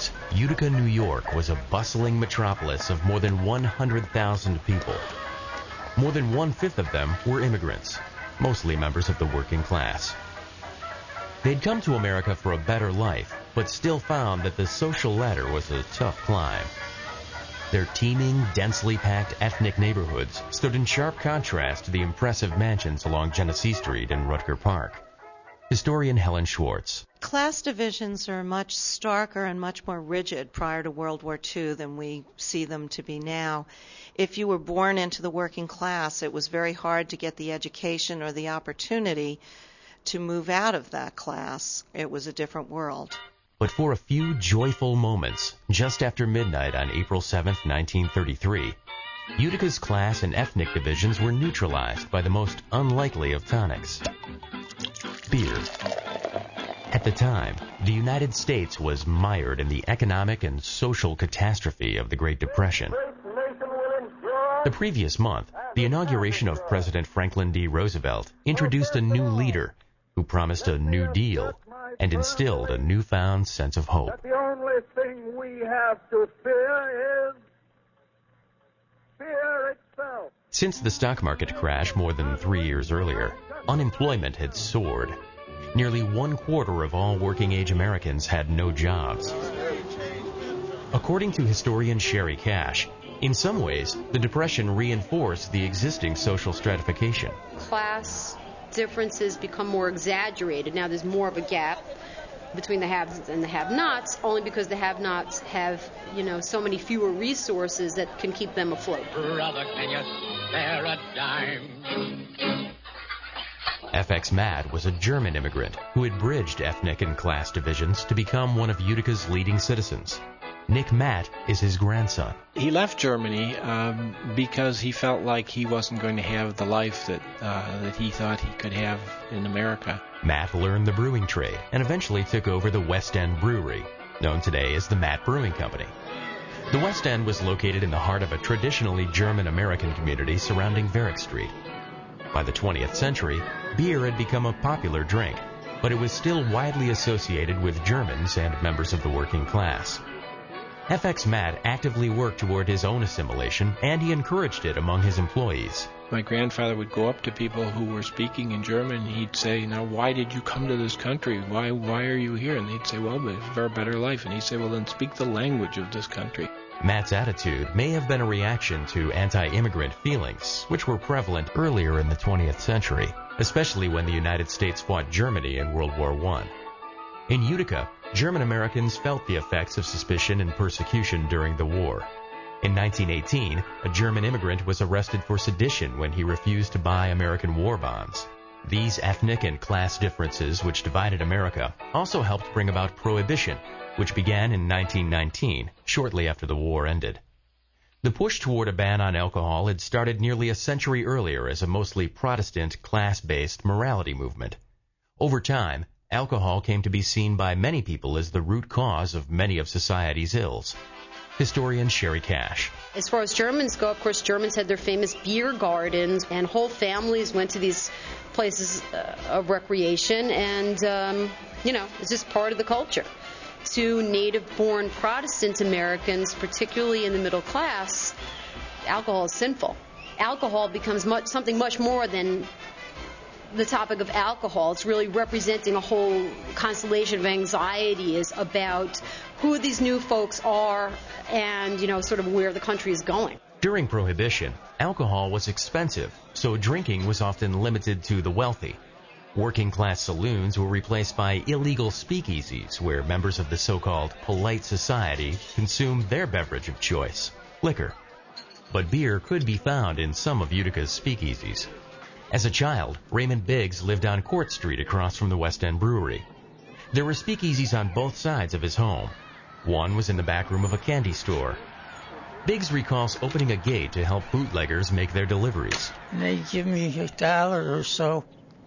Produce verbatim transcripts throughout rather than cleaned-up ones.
eighties, Utica, New York was a bustling metropolis of more than one hundred thousand people. More than one-fifth of them were immigrants, mostly members of the working class. They'd come to America for a better life, but still found that the social ladder was a tough climb. Their teeming, densely packed ethnic neighborhoods stood in sharp contrast to the impressive mansions along Genesee Street and Rutger Park. Historian Helen Schwartz. Class divisions are much starker and much more rigid prior to World War Two than we see them to be now. If you were born into the working class, it was very hard to get the education or the opportunity to move out of that class. It was a different world. But for a few joyful moments, just after midnight on April seventh, nineteen thirty-three, Utica's class and ethnic divisions were neutralized by the most unlikely of tonics: beer. At the time, the United States was mired in the economic and social catastrophe of the Great Depression. The previous month, the inauguration of President Franklin D. Roosevelt introduced a new leader who promised a New Deal and instilled a newfound sense of hope. The only thing we have to fear is fear itself. Since the stock market crash more than three years earlier, unemployment had soared. Nearly one quarter of all working-age Americans had no jobs. According to historian Sherry Cash, in some ways, the Depression reinforced the existing social stratification. Class differences become more exaggerated. Now there's more of a gap between the haves and the have-nots, only because the have-nots have, you know, so many fewer resources that can keep them afloat. Brother, can you spare a dime? F X Matt was a German immigrant who had bridged ethnic and class divisions to become one of Utica's leading citizens. Nick Matt is his grandson. He left Germany um, because he felt like he wasn't going to have the life that uh, that he thought he could have in America. Matt learned the brewing trade and eventually took over the West End Brewery, known today as the Matt Brewing Company. The West End was located in the heart of a traditionally German-American community surrounding Varick Street. By the twentieth century, beer had become a popular drink, but it was still widely associated with Germans and members of the working class. F X Matt actively worked toward his own assimilation, and he encouraged it among his employees. My grandfather would go up to people who were speaking in German. He'd say, now, why did you come to this country? Why why are you here? And they'd say, well, for a better life. And he'd say, well, then speak the language of this country. Matt's attitude may have been a reaction to anti-immigrant feelings, which were prevalent earlier in the twentieth century, especially when the United States fought Germany in World War One. In Utica, German Americans felt the effects of suspicion and persecution during the war. In nineteen eighteen, a German immigrant was arrested for sedition when he refused to buy American war bonds. These ethnic and class differences which divided America also helped bring about Prohibition, which began in nineteen nineteen, shortly after the war ended. The push toward a ban on alcohol had started nearly a century earlier as a mostly Protestant, class-based morality movement. Over time, alcohol came to be seen by many people as the root cause of many of society's ills. Historian Sherry Cash. As far as Germans go, of course, Germans had their famous beer gardens, and whole families went to these places uh, of recreation, and, um, you know, it's just part of the culture. To native-born Protestant Americans, particularly in the middle class, alcohol is sinful. Alcohol becomes much, something much more than the topic of alcohol. It's really representing a whole constellation of anxieties about who these new folks are and, you know, sort of where the country is going. During Prohibition, alcohol was expensive, so drinking was often limited to the wealthy. Working-class saloons were replaced by illegal speakeasies where members of the so-called polite society consumed their beverage of choice, liquor. But beer could be found in some of Utica's speakeasies. As a child, Raymond Biggs lived on Court Street across from the West End Brewery. There were speakeasies on both sides of his home. One was in the back room of a candy store. Biggs recalls opening a gate to help bootleggers make their deliveries. They'd give me a dollar or so.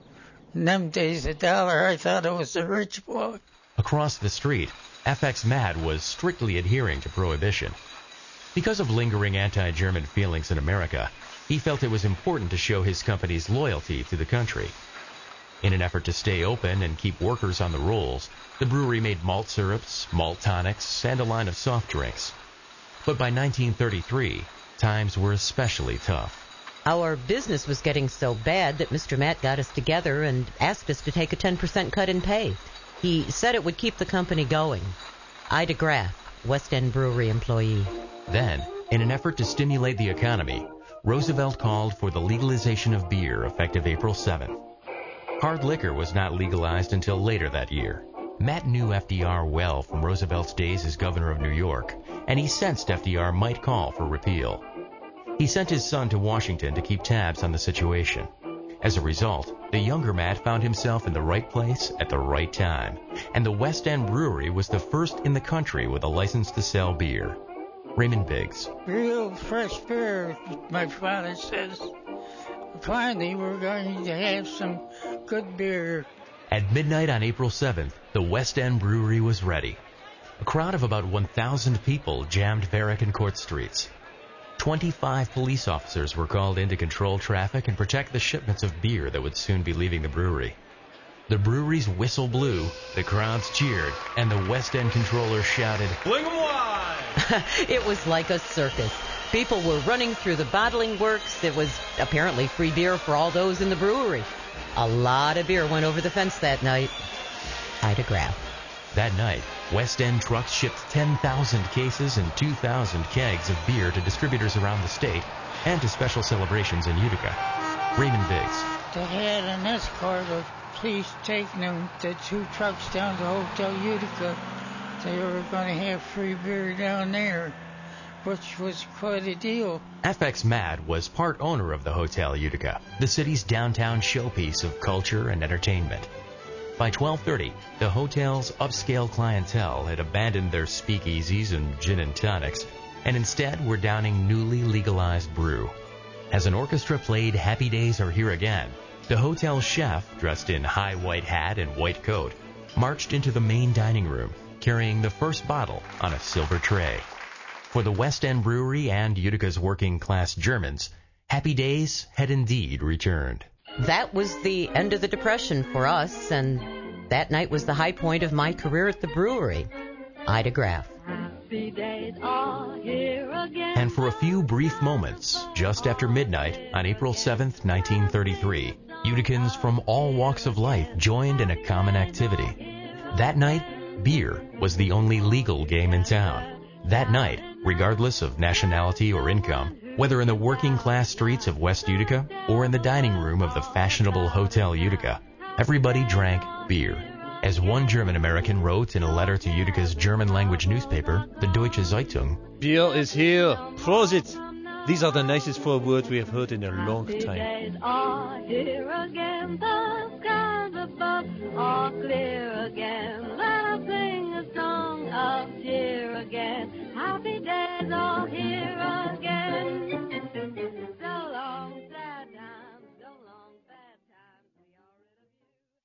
In them days, a dollar, I thought I was a rich boy. Across the street, F X Matt was strictly adhering to Prohibition. Because of lingering anti-German feelings in America, he felt it was important to show his company's loyalty to the country. In an effort to stay open and keep workers on the rolls, the brewery made malt syrups, malt tonics, and a line of soft drinks. But by nineteen thirty-three, times were especially tough. Our business was getting so bad that Mister Matt got us together and asked us to take a ten percent cut in pay. He said it would keep the company going. Ida Graff, West End Brewery employee. Then, in an effort to stimulate the economy, Roosevelt called for the legalization of beer effective April seventh. Hard liquor was not legalized until later that year. Matt knew F D R well from Roosevelt's days as governor of New York, and he sensed F D R might call for repeal. He sent his son to Washington to keep tabs on the situation. As a result, the younger Matt found himself in the right place at the right time, and the West End Brewery was the first in the country with a license to sell beer. Raymond Biggs. Real fresh beer, my father says. Finally, we're going to have some good beer. At midnight on April seventh, the West End Brewery was ready. A crowd of about one thousand people jammed Varick and Court streets. twenty-five police officers were called in to control traffic and protect the shipments of beer that would soon be leaving the brewery. The brewery's whistle blew, the crowds cheered, and the West End controller shouted, "Bling 'em wide!" It was like a circus. People were running through the bottling works. There was apparently free beer for all those in the brewery. A lot of beer went over the fence that night. Ida Graff. That night, West End trucks shipped ten thousand cases and two thousand kegs of beer to distributors around the state and to special celebrations in Utica. Raymond Biggs. They had an escort of police taking them, the two trucks down to Hotel Utica. They were going to have free beer down there, which was quite a deal. F X Mad was part owner of the Hotel Utica, the city's downtown showpiece of culture and entertainment. By twelve thirty, the hotel's upscale clientele had abandoned their speakeasies and gin and tonics, and instead were downing newly legalized brew. As an orchestra played Happy Days Are Here Again, the hotel chef, dressed in high white hat and white coat, marched into the main dining room, carrying the first bottle on a silver tray. For the West End Brewery and Utica's working-class Germans, happy days had indeed returned. That was the end of the Depression for us, and that night was the high point of my career at the brewery. Ida Graff. Happy days are here again. And for a few brief moments, just after midnight on April seventh, nineteen thirty-three, Uticans from all walks of life joined in a common activity. That night, beer was the only legal game in town. That night, regardless of nationality or income, whether in the working-class streets of West Utica or in the dining room of the fashionable Hotel Utica, everybody drank beer. As one German-American wrote in a letter to Utica's German-language newspaper, the Deutsche Zeitung, "Beer is here. Prosit! These are the nicest four words we have heard in a long time." Happy days are here again. The skies above are clear.